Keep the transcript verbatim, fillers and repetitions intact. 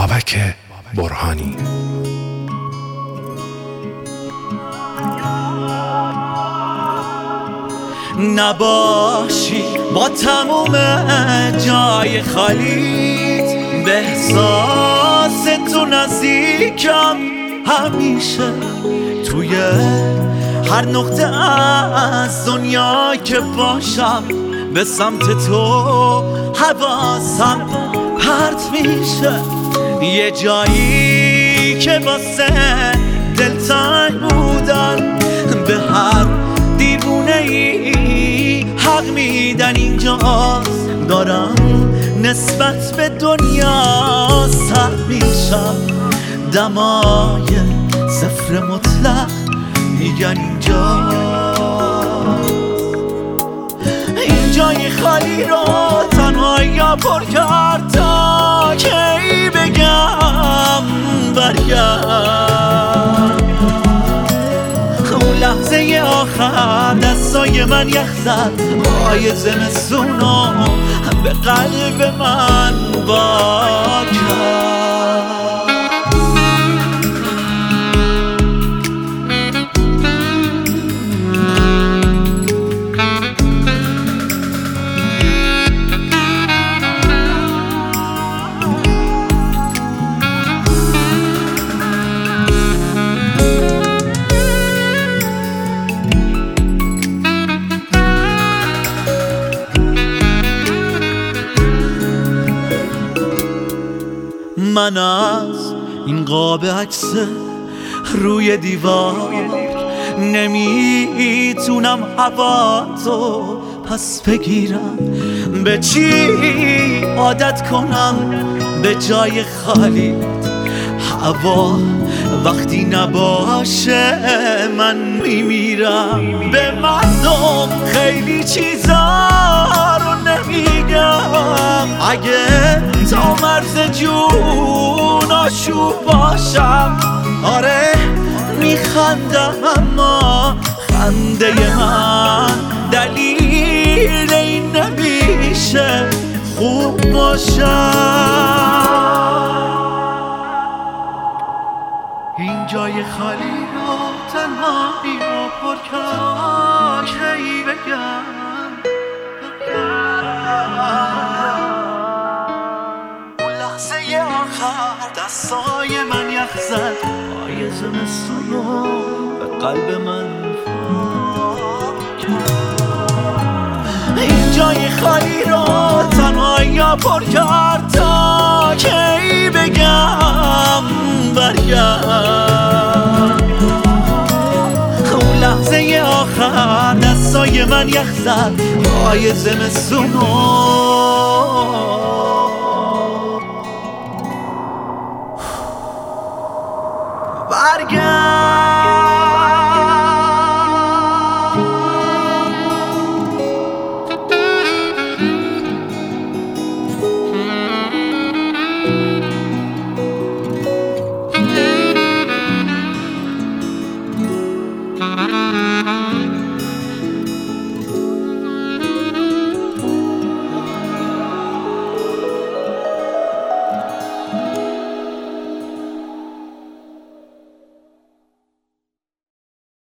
بابک برهانی. نباشی با تموم جای خالیت، به احساس تو نزدیکم همیشه. توی هر نقطه از دنیا که باشم، به سمت تو حواسم پرت میشه. یه جایی که واسه دلتنگ بودن، به هر دیوونه ای حق میدن. اینجاست دارم نسبت به دنیا سرد میشم. دمای صفر مطلق میگن اینجاست. این جای خالی رو تنهایی پر کرد تا کی بگم برگرد. اون لحظه آخر دستای من یخ زد، پای زمستونو به قلب من وا کرد. من از این قاب عکس روی دیوار نمیتونم هوا تو پس بگیرم. به چی عادت کنم به جای خالی؟ هوا وقتی نباشه من میمیرم. به مردم خیلی چیزا رو نمیگم، اگه تا مرز جون آشوب باشم. آره میخندم اما خنده من دلیل این نمیشه خوب باشم. این جای خالی رو تنهایی رو پر کرد، کی بگم اون لحظه آخر دستای من یخ زد، پای زمستونو به قلب من فاک کرد. این جای خالی رو تنهایی پر کرد تا کی بگم برگرد. اون لحظه آخر دستای من یخ زد، پای زمستونو